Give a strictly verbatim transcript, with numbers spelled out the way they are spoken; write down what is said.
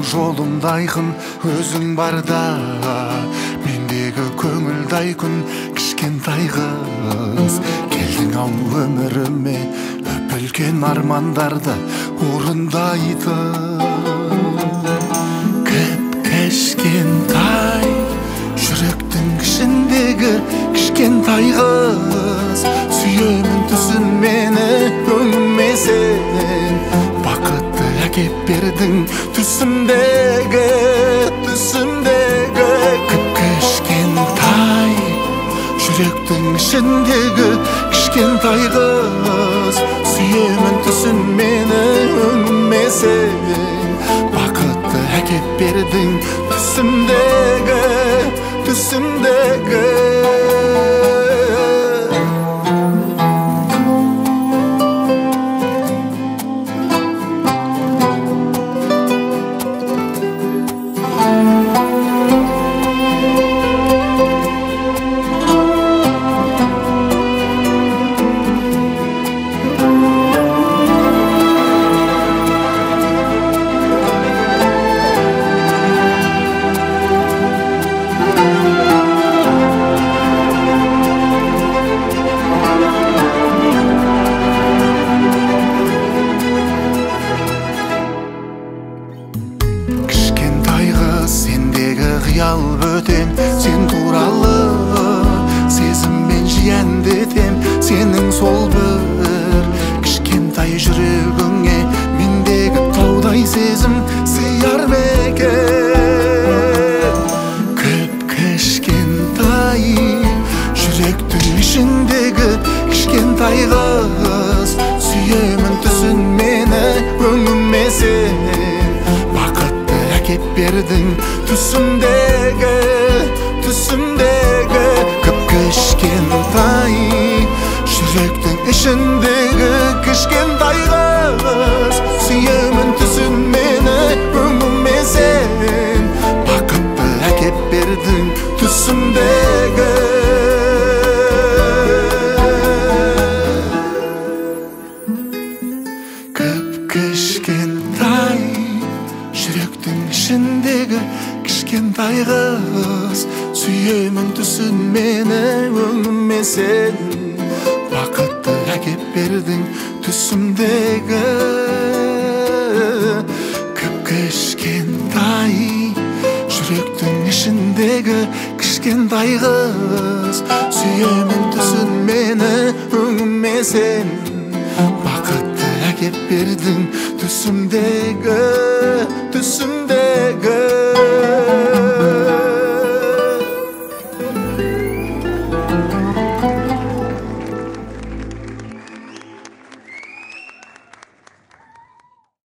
жолумда айкын өзүң барда, мендеги көңүлдай күн кичкентай кыз. Келдиң ау өмүрүмө өпүлгөн армандарды орындайтын. Кеп-кичкентай жүрөктүн ишиндеги кичкентай кыз, сүйөмүн түсүн мени өңүмө сен. Бакытты әкеп бердиң түсүмдеги, түсүмдеги. Кеп-кичкентай жүрөктүн ишиндеги кичкентай кыз, сүйөмүн түсүн мени өңүмө сен. Бакытты әкеп бердиң түсүмдеги, түсүмдеги. Кыял бөтен сен туралы, сезиммен жиендетем сенің сол бір кішкентай жүрегіңе. Мендегі таудай сезім сыяр бекен. Кіп-кішкентай жүректің ішіндегі кішкентай қыз, сүйемін түсін мені өңіме сен. Бақытты әкеп бердің түсімдегі, түсімдегі. Кіп-кішкентай жүректің ішіндегі кішкентай қыз, сүйемін түсін мені өңіме сен. Бақытты әкеп бердің түсімдегі. Кіп-кішкентай жүректің ішіндегі кішкентай қыз, сүйемін түсін мені өңіме сен. Бақытты әкеп бердің түсімдегі. Кіп-кішкентай жүректің ішіндегі кішкентай қыз, сүйемін түсін мені өңіме сен. Бақытты әкеп бердің түсімдегі, түсімдегі.